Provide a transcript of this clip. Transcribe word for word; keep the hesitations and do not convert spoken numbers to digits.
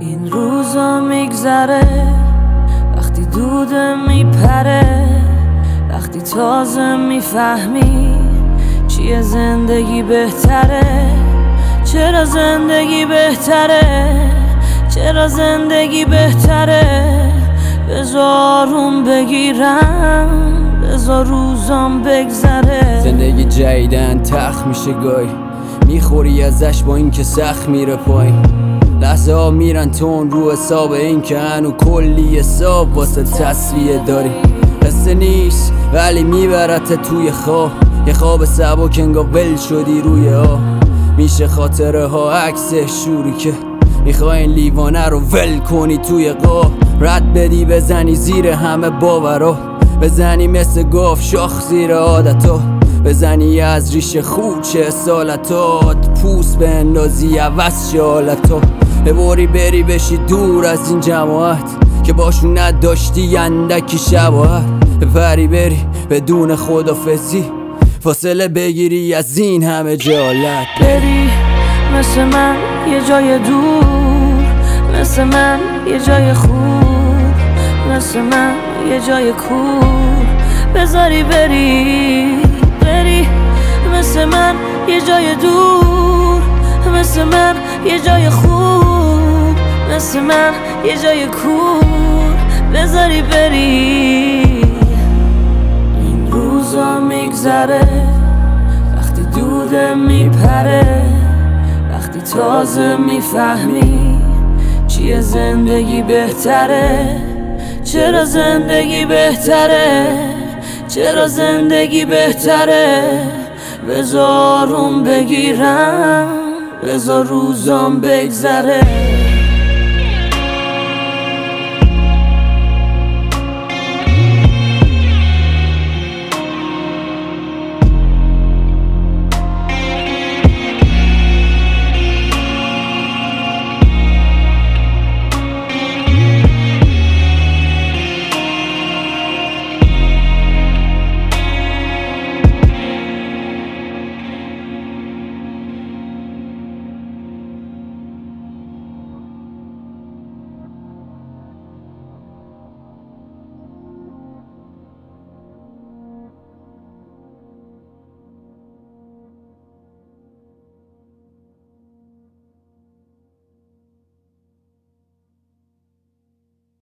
این روزا میگذره وقتی دوده میپره، وقتی تازه میفهمی چیه زندگی بهتره. چرا زندگی بهتره، چرا زندگی بهتره. بذار اون بگیرم، بذار روزام بگذره. زندگی جدیدن تخت میشه گاهی، میخوری ازش با این که سخت میره پایین. لحظه ها میرن تون رو حساب این که هنو کلی حساب واسه تصویه داری. قصه نیست ولی میبرت توی خواب، یه خواب سبک انگار ول شدی روی ها. میشه خاطره ها عکس شوری که میخوای این لیوانه رو ول کنی توی قاب. رد بدی بزنی زیر همه باورا، بزنی مثل گاف شاخ زیر عادتا، بزنی از ریش خوچه سالتات، پوست به اندازی عوض شالتا. ببری بری بشی دور از این جماعت که باشون نداشتی اندکی شباهت. بپری بری بدون خدافزی، فاصله بگیری از این همه جالت. بری مثل من یه جای دور، مثل من یه جای خوب، مثل من یه جای کور. بذاری بری بری مثل من یه جای دور، مثل من یه جای خوب، مثل من یه جای کور. بذاری بری. این روزا میگذره وقتی دوده میپره، وقتی تازه میفهمی چیه زندگی بهتره. چرا زندگی بهتره، چرا زندگی بهتره. بذار اون بگیرم، بذار روزام بگذره.